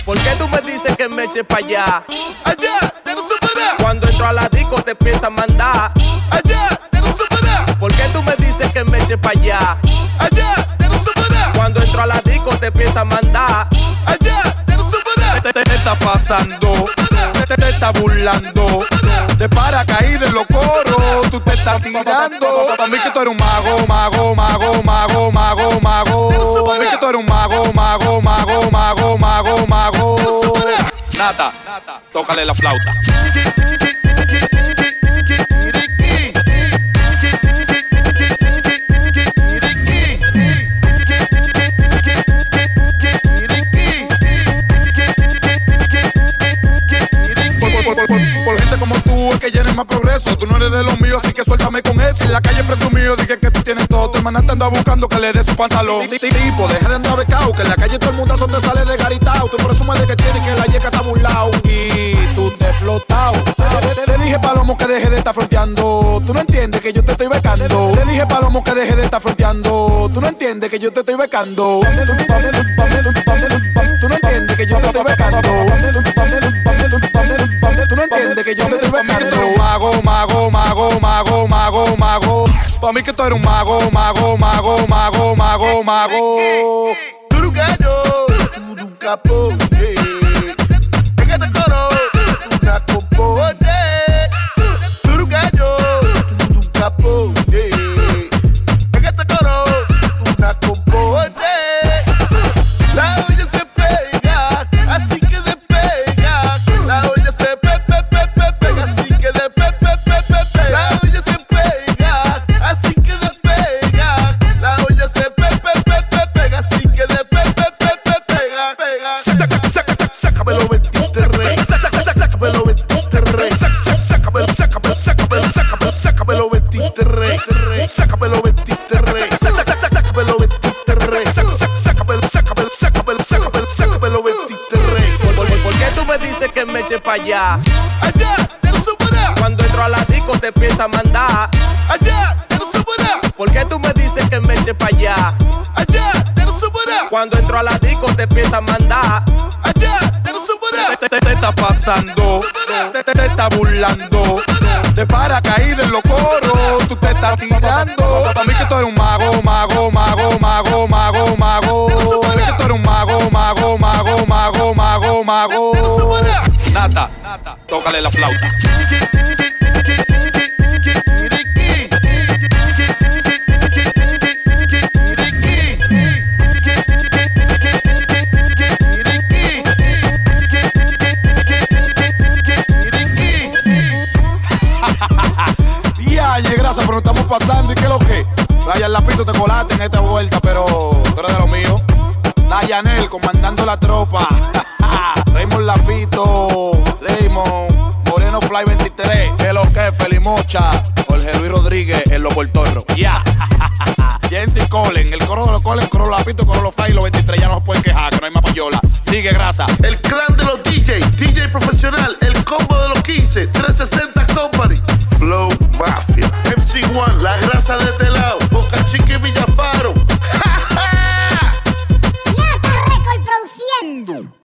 ¿Por qué tú me dices que me eches pa' allá? Allá, te no superas. Cuando entro a la disco te piensas mandar. Allá, te no superas. ¿Por qué tú me dices que me eches pa' allá? Allá, te no superas. Cuando entro a la disco te piensas mandar. Allá, te no superas. Te está pasando, te está burlando. De paracaídas en los coros, tú te estás tirando. Para mí que tú eres un mago, mago, mago, mago, mago, mago. Para mí que tú eres un mago, mago, mago, mago, mago, mago. Nata, tócale la flauta. Por gente como tú es que llenes más progreso. Tú no eres de los míos, así que suéltame con eso. En la calle presumido, dije que tú tienes todo. Tu hermana te anda buscando que le dé su pantalón. Tipo, deja de andar becao, que en la calle todo el mundo te sale de garitao. Tú presumes de que tienes que la yeca está burlao. Y tú te explotao. Te dije, Palomo, que deje de estar fronteando. Tú no entiendes que yo te estoy becando. Te dije, Palomo, que deje de estar fronteando. Tú no entiendes que yo te estoy becando. Tú no entiendes que yo te estoy becando. Tú no entiendes que yo te estoy becando. Mago, mago, mago, mago, mago, mago. Pa' mí que tú eres un mago, mago, mago, mago, mago, mago. Tú eres un gallo, tú eres un capo. En este coro, tú una compone. Tú eres un gallo, tú eres un capo. En este coro, tú una compone. La olla se pega, así que despega. La olla se pega, así que despega. La olla se pega, así que despega. La olla se pega, así que despega. Sácamelo 23. Sácamelo 23. Sácamelo 23. Sácamelo 23. Sácamelo 23. Sácamelo 23. ¿Por qué tú me dices que me eches pa' allá? Allá, te no superas. Cuando entro a la disco te piensas mandar. Allá, te no superas. ¿Por qué tú me dices que me eches pa' allá? Allá, te no superas. Cuando entro a la disco te piensas mandar. Allá, te no superas. Te está pasando, te está burlando. De paracaídas en los coros, tú te estás tirando. Para mí que tú eres un mago, mago, mago, mago, mago, mago. Para mí que tú eres un mago, mago, mago, mago, mago, mago. Nata, tócale la flauta. Grasa, pero no estamos pasando. ¿Y qué es lo que? Ryan Lapito, te colaste en esta vuelta, pero tú eres de lo mío. Dayanel comandando la tropa. Raymond Lapito, Raymond, Moreno Fly 23. ¿Qué es lo que? Felimocha, Jorge Luis Rodríguez en los Portorros. Ya. Jensi Colen, el coro de los Colen, coro Lapito, coro los Fly, los 23 ya no se pueden quejar, que no hay más payola. Sigue Grasa. El clan de los DJ profesional, el combo de los 15, 360.